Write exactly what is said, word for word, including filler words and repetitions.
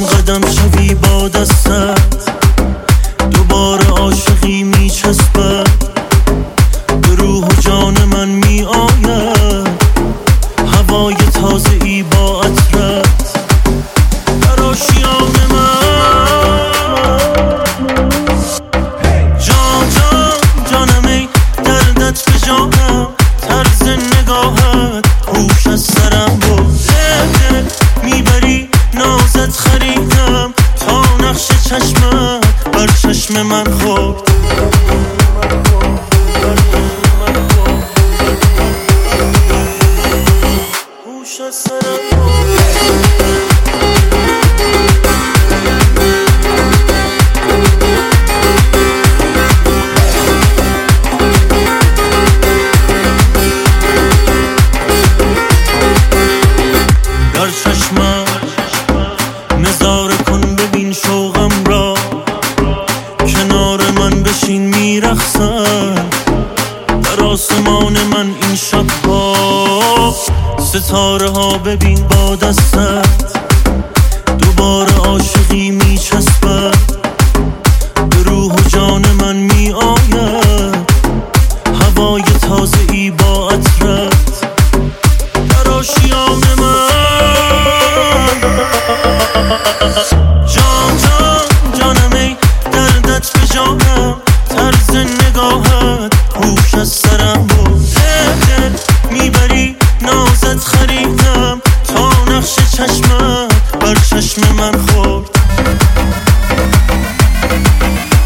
قدم شوی با دستت دوباره عاشقی میچسبد به روح و جان من می آید هوای تازه ای با عطرت در آشیان من جان جان جانم ای دردت به جانم طرز نگاهت هوش از سرم برده میبری نازت خریدم تا نقش چشمت بر چشم من خورد هوش از سرم در چشمم نظاره کن ببین شوقم را کنار من بشین میرخصن در آسمان من این شبها ستاره ها ببین با دستت دوباره عاشقی میچسبد به روح و جان من می آید هوای تازه ای با عطرت در آشیان من جان جان جانم ای دردت به جانم طرز نگاهت هوش از سرم برده دل میبری نازت خریدم تا نقش چشمت بر چشم من خورد